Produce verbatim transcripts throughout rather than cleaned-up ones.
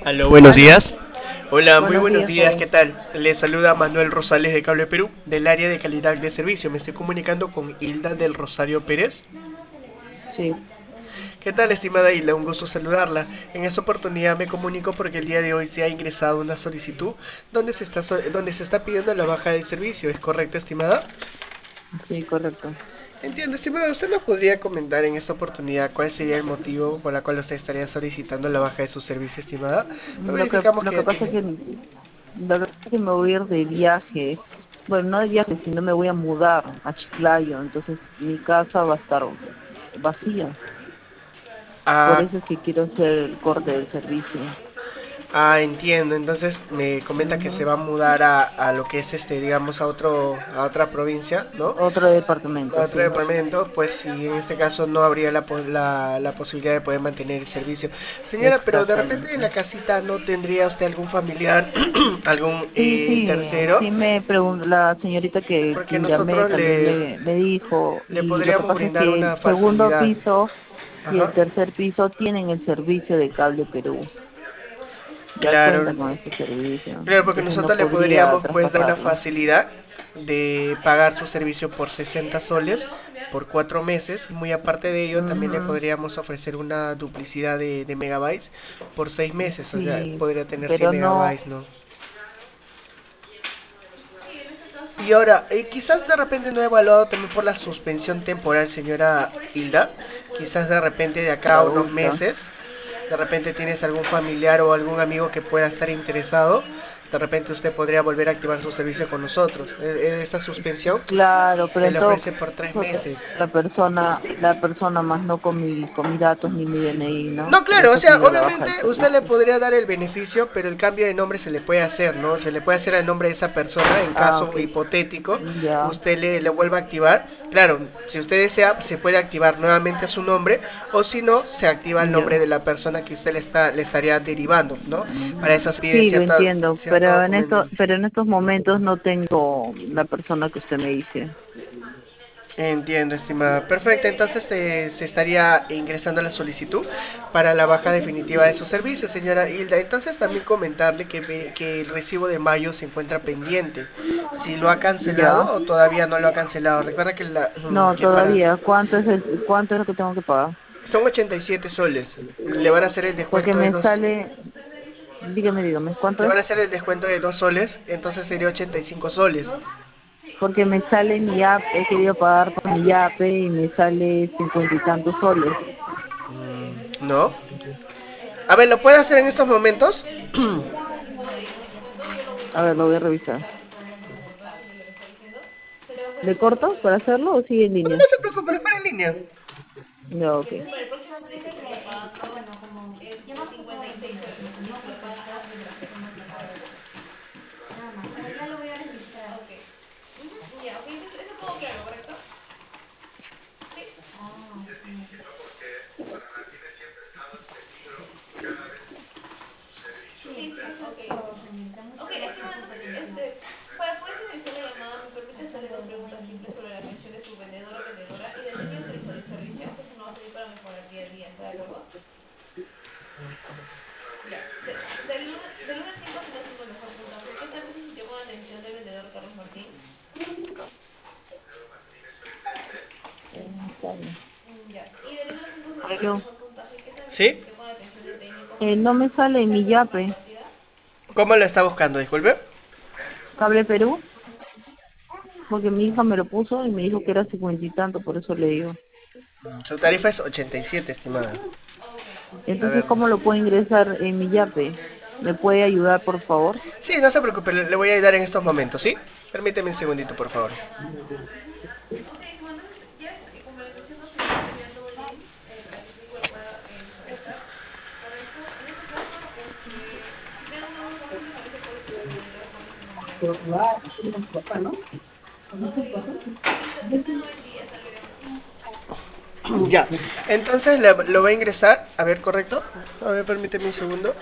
Aló, buenos Aló, días. Hola, muy buenos buenos días, días, ¿qué joven. tal? Les saluda Manuel Rosales de Cable Perú, del área de calidad de servicio. Me estoy comunicando con Hilda del Rosario Pérez. Sí, ¿Qué tal, estimada Hilda? Un gusto saludarla. En esta oportunidad me comunico porque el día de hoy se ha ingresado una solicitud donde se está, so- donde se está pidiendo la baja del servicio. ¿Es correcto, estimada? sí, correcto. Entiendo, estimada. ¿Usted nos podría comentar en esta oportunidad cuál sería el motivo por el cual usted estaría solicitando la baja de su servicio, estimada? Pues Lo que, verificamos lo que que ya pasa es tiene. que, lo que pasa es que me voy a ir de viaje. Bueno, no de viaje, sino me voy a mudar a Chiclayo. Entonces mi casa va a estar vacía. Por Ah, eso es que quiero hacer el corte del servicio. Ah, entiendo. Entonces me comenta que se Ujú. va a mudar a, a lo que es este, digamos, a otro, a otra provincia, ¿no? Otro A departamento, otro sí. departamento, pues si en este caso no habría la, po- la, la posibilidad de poder mantener el servicio. Señora, pero de repente en Exactamente. la casita no tendría usted algún familiar, algún Sí, eh, sí, tercero, sí me preguntó la señorita que porque quien llamé nosotros también le, me, me dijo, le y lo que podríamos pasa es brindar que una el segundo facilidad. piso y Ajá. el tercer piso tienen el servicio de Cable Perú, ya Claro, cuentan con este servicio, claro, porque entonces no nosotros le podría podríamos pues dar una traspasarlo. facilidad de pagar su servicio por sesenta soles por cuatro meses y muy aparte de ello también le Ujú. podríamos ofrecer una duplicidad de, de megabytes por seis meses, o sea, Sí, podría tener cien pero no, megabytes, ¿no? Y ahora, eh, quizás de repente no he evaluado también por la suspensión temporal, señora Hilda, quizás de repente de acá a unos pucha. meses, de repente tienes algún familiar o algún amigo que pueda estar interesado, de repente usted podría volver a activar su servicio con nosotros. E- e- Esta suspensión Claro, pero se en le todo ofrece por tres caso meses. la persona, la persona más no con mi, con mis datos ni mi D N I, ¿no? No, Por claro, o eso sea, pido la baja obviamente del usted le servicio. podría dar el beneficio, pero el cambio de nombre se le puede hacer, ¿no? Se le puede hacer el nombre de esa persona en Ah, caso ok, hipotético, ya. usted le, le vuelva a activar. Claro, si usted desea, se puede activar nuevamente su nombre, o si no, se activa el nombre Ya. de la persona que usted le, está, le estaría derivando, ¿no? Para eso se pide Sí, lo cierta, entiendo, cierta pero en documentación. esto, pero en estos momentos no tengo la persona que usted me dice. Entiendo, estimada. Perfecto, entonces eh, se estaría ingresando la solicitud para la baja definitiva de su servicio, señora Hilda. Entonces también comentarle que, ve- que el recibo de mayo se encuentra pendiente. Si lo ha cancelado Ya. o todavía no lo ha cancelado. Recuerda que, la, No, que para todavía. ¿Cuánto es el, cuánto es lo que tengo que pagar? son ochenta y siete soles. Le van a hacer el Porque descuento de me dos, sale, dígame, dígame, ¿cuánto le es? van a hacer el descuento de dos soles, entonces sería ochenta y cinco soles. Porque me sale mi app, he querido pagar con mi yape y me sale cincuenta y tantos soles. ¿No? A ver, ¿lo puede hacer en estos momentos? A ver, lo voy a revisar. ¿Le corto para hacerlo o sigue en No, línea? no se preocupe, espera en línea. No, ok. Aló. ¿Sí? Eh, no me sale en mi yape. ¿Cómo lo está buscando? Disculpe. Cable Perú, porque mi hija me lo puso y me dijo que era cincuenta y tanto, por eso le digo. Su tarifa es ochenta y siete, estimada. A Entonces, ver. ¿cómo lo puedo ingresar en mi yape? ¿Me puede ayudar, por favor? Sí, no se preocupe, le, le voy a ayudar en estos momentos, ¿sí? Permíteme un segundito, por favor. Ya. Entonces le- lo va a ingresar. A ver, ¿correcto? A ver, permíteme un segundo.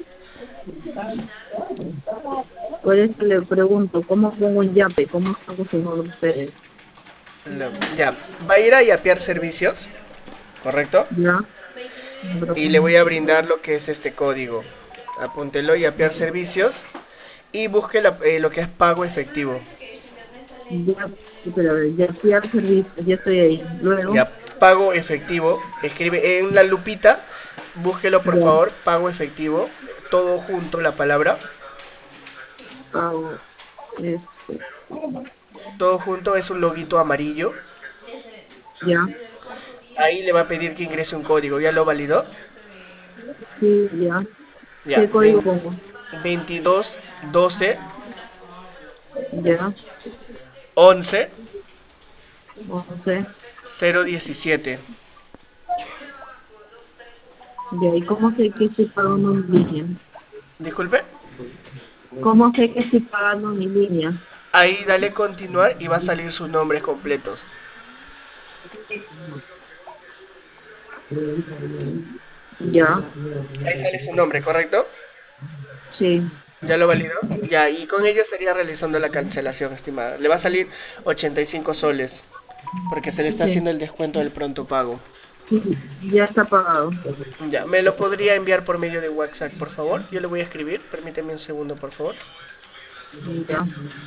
Por eso le pregunto, ¿cómo pongo en yape? ¿Cómo hago según ustedes? Lo- ya. Va a ir a yapear servicios, ¿correcto? ¿Ya? Y le voy a brindar lo que es este código. Apúntelo y apiar servicios y busque la- eh, lo que es pago efectivo. Ya, pero a ver, ya fui al servicio, ya estoy ahí. Luego, Ya, pago efectivo. Escribe en la lupita, búsquelo por ya, favor, pago efectivo. Todo junto la palabra. pago, este, Todo junto es un loguito amarillo. ya, Ahí le va a pedir que ingrese un código. ¿Ya lo validó? sí, ya. Ya, ¿Qué código pongo? veintidós doce Ya, once once, cero diecisiete. ya. ¿Y cómo sé que estoy pagando mi línea? Disculpe. ¿Cómo sé que estoy pagando mi línea? Ahí dale continuar y va a salir sus nombres completos. Ya, Ahí sale su nombre, ¿correcto? sí, ¿Ya lo validó? Ya, y con ello estaría realizando la cancelación, estimada. Le va a salir ochenta y cinco soles, porque se le está sí, haciendo el descuento del pronto pago. sí, ya está pagado. Ya, ¿me lo podría enviar por medio de WhatsApp, por favor? Yo le voy a escribir, permíteme un segundo, por favor. Ya,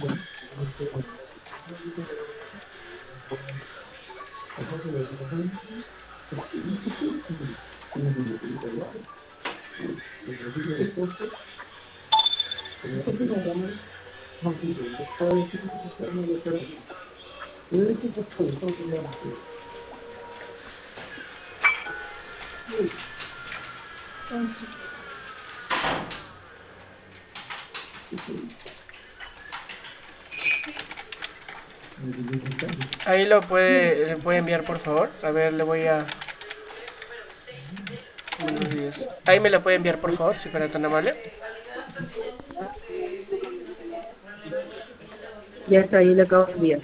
Ahí lo puede, le puede enviar, por favor. A ver, le voy a... Buenos días. Ahí me la puede enviar, por favor, si fuera tan amable. ya está ahí, le acabo de enviar.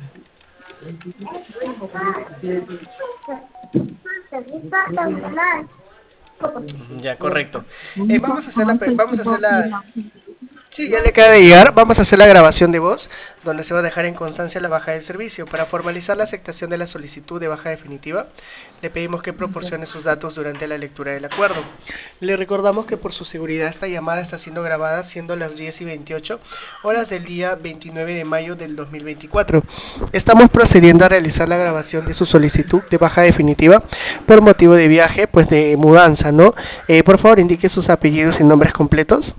Ya, correcto. Eh, ¿Cómo, vamos a hacer cómo la, estoy vamos a hacer tipo la, prima? sí, ya le acaba de llegar. Vamos a hacer la grabación de voz, donde se va a dejar en constancia la baja del servicio. Para formalizar la aceptación de la solicitud de baja definitiva, le pedimos que proporcione sus datos durante la lectura del acuerdo. Le recordamos que por su seguridad esta llamada está siendo grabada, siendo las diez y veintiocho horas del día veintinueve de mayo del dos mil veinticuatro. Estamos procediendo a realizar la grabación de su solicitud de baja definitiva por motivo de viaje, pues de mudanza, ¿no? Eh, por favor, indique sus apellidos y nombres completos.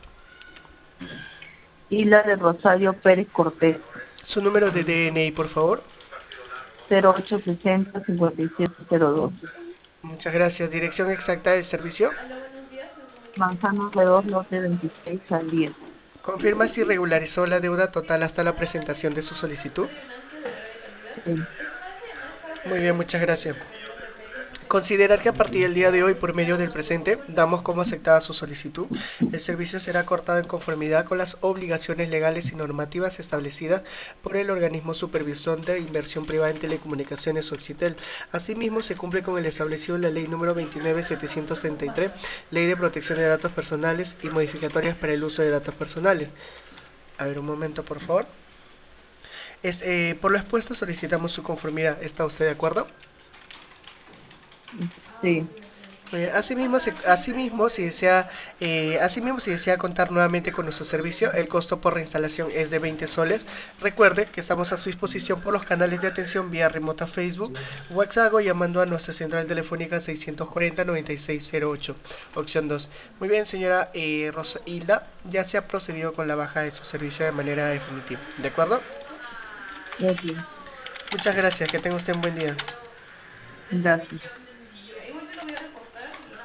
Isla de Rosario Pérez Cortés, Su número de D N I, por favor. cero ocho sesenta cincuenta y siete cero dos. Muchas gracias. Dirección exacta del servicio. Manzano de dos, lote veintiséis al diez. Confirma si regularizó la deuda total hasta la presentación de su solicitud. Sí. Muy bien, muchas gracias. Considerar que a partir del día de hoy, por medio del presente, damos como aceptada su solicitud. El servicio será cortado en conformidad con las obligaciones legales y normativas establecidas por el organismo supervisor de inversión privada en telecomunicaciones Oxitel. Asimismo, se cumple con el establecido en la ley número veintinueve mil setecientos treinta y tres, Ley de Protección de Datos Personales y modificatorias para el uso de datos personales. A ver, un momento, por favor. Es, eh, por lo expuesto, solicitamos su conformidad. ¿Está usted de acuerdo? Sí. Eh, asimismo, se- asimismo, si desea, eh, asimismo, si desea contar nuevamente con nuestro servicio, el costo por reinstalación es de veinte soles. Recuerde que estamos a su disposición por los canales de atención vía remota Facebook, WhatsApp o llamando a nuestra central telefónica seiscientos cuarenta noventa y seis cero ocho, opción dos. Muy bien, señora eh, Rosa Hilda, ya se ha procedido con la baja de su servicio de manera definitiva. ¿De acuerdo? Ok. Muchas gracias, que tenga usted un buen día. Gracias.